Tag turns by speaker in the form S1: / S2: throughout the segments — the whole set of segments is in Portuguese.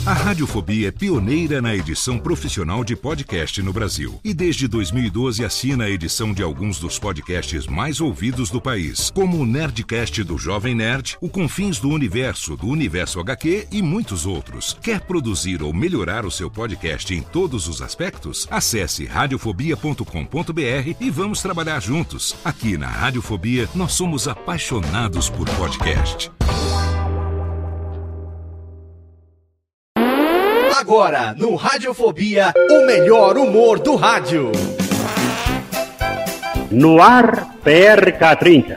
S1: A Radiofobia é pioneira na edição profissional de podcast no Brasil. E desde 2012 assina a edição de alguns dos podcasts mais ouvidos do país, como o Nerdcast do Jovem Nerd, o Confins do Universo HQ e muitos outros. Quer produzir ou melhorar o seu podcast em todos os aspectos? Acesse radiofobia.com.br e vamos trabalhar juntos. Aqui na Radiofobia, nós somos apaixonados por podcast.
S2: Agora, no Radiofobia, o melhor humor do rádio.
S3: No ar, PRK30.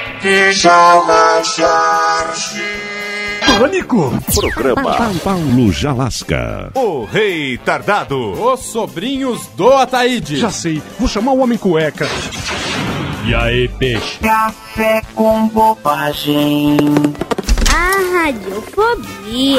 S2: Pânico.
S1: Programa Paulo Jalasca.
S2: O Rei Tardado.
S4: Os sobrinhos do Ataíde.
S5: Já sei, vou chamar o Homem Cueca.
S3: E aí, peixe?
S6: Café com bobagem.
S7: A Radiofobia.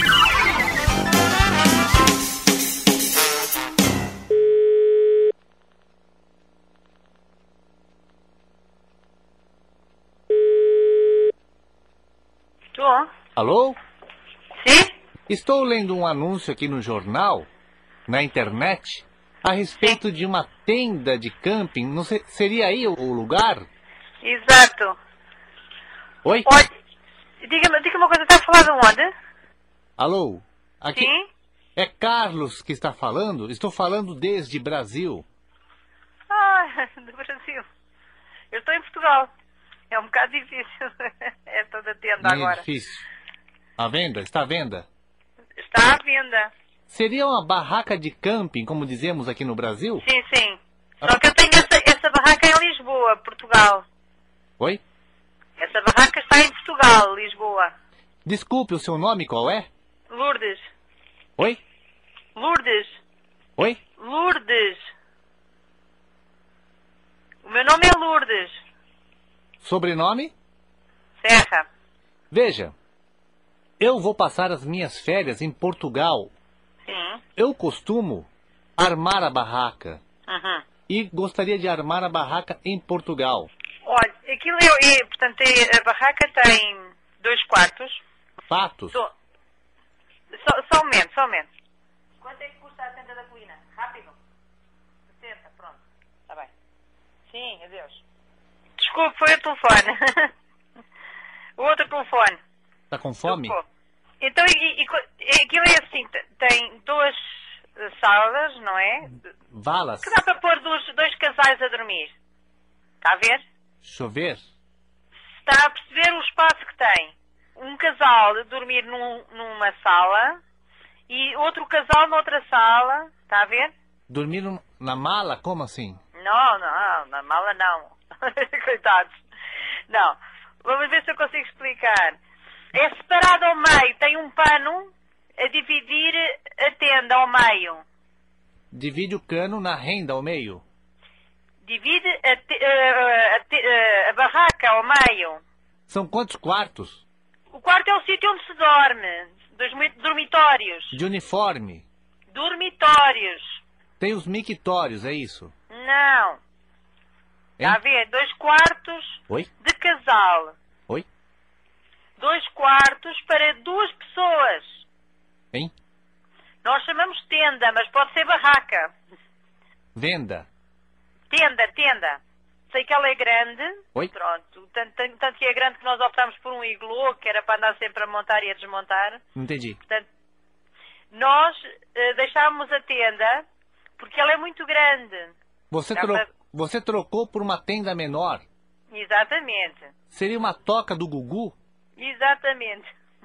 S8: Alô?
S9: Sim?
S8: Estou lendo um anúncio aqui no jornal, na internet, a respeito de uma tenda de camping. Não sei, seria aí o lugar?
S9: Exato.
S8: Oi?
S9: Olha, diga uma coisa, está a falar de onde?
S8: Alô? Aqui
S9: Sim?
S8: é Carlos que está falando? Estou falando desde Brasil.
S9: Ah, do Brasil. Eu estou em Portugal. É um bocado difícil esta da tenda
S8: Não é
S9: agora.
S8: difícil. À venda? Está à venda?
S9: Está à venda.
S8: Seria uma barraca de camping, como dizemos aqui no Brasil?
S9: Sim, sim. Só que eu tenho essa barraca em Lisboa, Portugal.
S8: Oi?
S9: Essa barraca está em Portugal, Lisboa.
S8: Desculpe, o seu nome qual é?
S9: Lourdes.
S8: Oi?
S9: Lourdes.
S8: Oi?
S9: Lourdes. O meu nome é Lourdes.
S8: Sobrenome?
S9: Serra.
S8: Veja, eu vou passar as minhas férias em Portugal.
S9: Sim.
S8: Eu costumo armar a barraca.
S9: Uhum.
S8: E gostaria de armar a barraca em Portugal.
S9: Olha, aquilo portanto, a barraca tem 2 quartos.
S8: Patos?
S9: Só um momento. Quanto é que custa a tenda da colina? Rápido. 60, pronto. Está bem. Sim, adeus. Desculpe, foi o telefone. O outro telefone.
S8: Está com fome?
S9: Então, aquilo é assim, tem 2 salas, não é?
S8: Valas?
S9: Que dá para pôr dois casais a dormir. Está a ver?
S8: Chover?
S9: Está a perceber o espaço que tem. Um casal dormir numa sala e outro casal noutra sala. Está a ver?
S8: Dormir na mala? Como assim?
S9: Não, na mala não. Coitados. Não. Vamos ver se eu consigo explicar. É separado ao meio. Tem um pano a dividir a tenda ao meio.
S8: Divide o cano na renda ao meio?
S9: Divide a barraca ao meio.
S8: São quantos quartos?
S9: O quarto é o sítio onde se dorme. 2 dormitórios.
S8: De uniforme?
S9: Dormitórios.
S8: Tem os mictórios, é isso?
S9: Não. Está a ver? 2 quartos.
S8: Oi?
S9: De casal.
S8: Oi?
S9: 2 quartos para 2 pessoas.
S8: Hein?
S9: Nós chamamos tenda, mas pode ser barraca.
S8: Venda?
S9: Tenda. Sei que ela é grande.
S8: Oi?
S9: Pronto. Tanto que é grande que nós optámos por um igloo, que era para andar sempre a montar e a desmontar.
S8: Não entendi.
S9: Portanto, nós deixámos a tenda porque ela é muito grande.
S8: Você trocou por uma tenda menor?
S9: Exatamente.
S8: Seria uma toca do Gugu?
S9: Exatamente.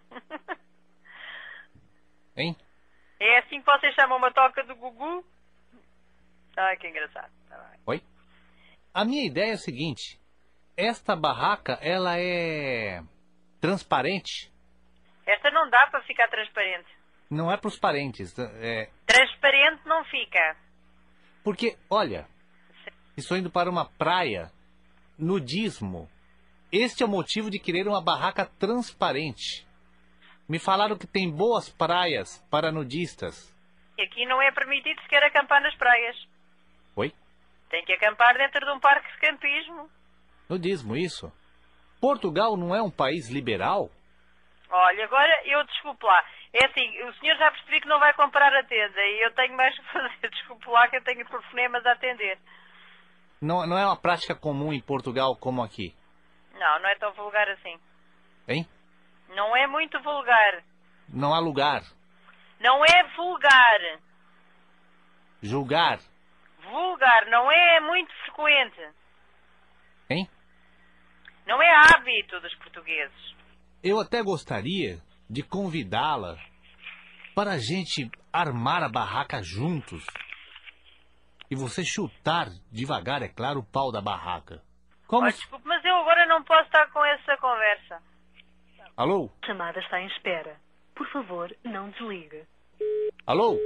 S8: Hein?
S9: É assim que vocês chamam uma toca do Gugu? Ai, que engraçado.
S8: Oi? A minha ideia é o seguinte. Esta barraca, ela é transparente?
S9: Esta não dá para ficar transparente.
S8: Não é para os parentes.
S9: Transparente não fica.
S8: Porque, olha, estou indo para uma praia, nudismo. Este é o motivo de querer uma barraca transparente. Me falaram que tem boas praias para nudistas.
S9: E aqui não é permitido sequer acampar nas praias.
S8: Oi?
S9: Tem que acampar dentro de um parque de campismo.
S8: Nudismo, isso? Portugal não é um país liberal?
S9: Olha, agora eu desculpo lá. É assim, o senhor já percebi que não vai comprar a tenda e eu tenho mais que fazer. Desculpe lá que eu tenho telefonemas a atender.
S8: Não é uma prática comum em Portugal como aqui?
S9: Não é tão vulgar assim.
S8: Hein?
S9: Não é muito vulgar.
S8: Não há lugar.
S9: Não é vulgar.
S8: Julgar.
S9: Vulgar, não é muito frequente.
S8: Hein?
S9: Não é hábito dos portugueses.
S8: Eu até gostaria de convidá-la para a gente armar a barraca juntos. E você chutar devagar, é claro, o pau da barraca. Como?
S9: Desculpe, mas eu agora não posso estar com essa conversa.
S8: Alô?
S10: A chamada está em espera. Por favor, não desligue.
S8: Alô?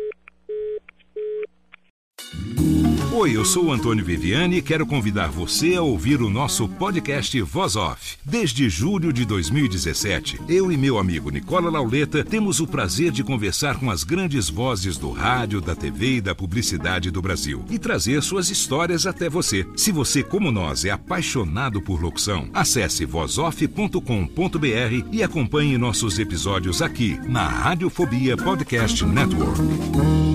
S1: Oi, eu sou o Antônio Viviani e quero convidar você a ouvir o nosso podcast Voz Off. Desde julho de 2017, eu e meu amigo Nicola Lauleta temos o prazer de conversar com as grandes vozes do rádio, da TV e da publicidade do Brasil e trazer suas histórias até você. Se você, como nós, é apaixonado por locução, acesse vozoff.com.br e acompanhe nossos episódios aqui na Radiofobia Podcast Network.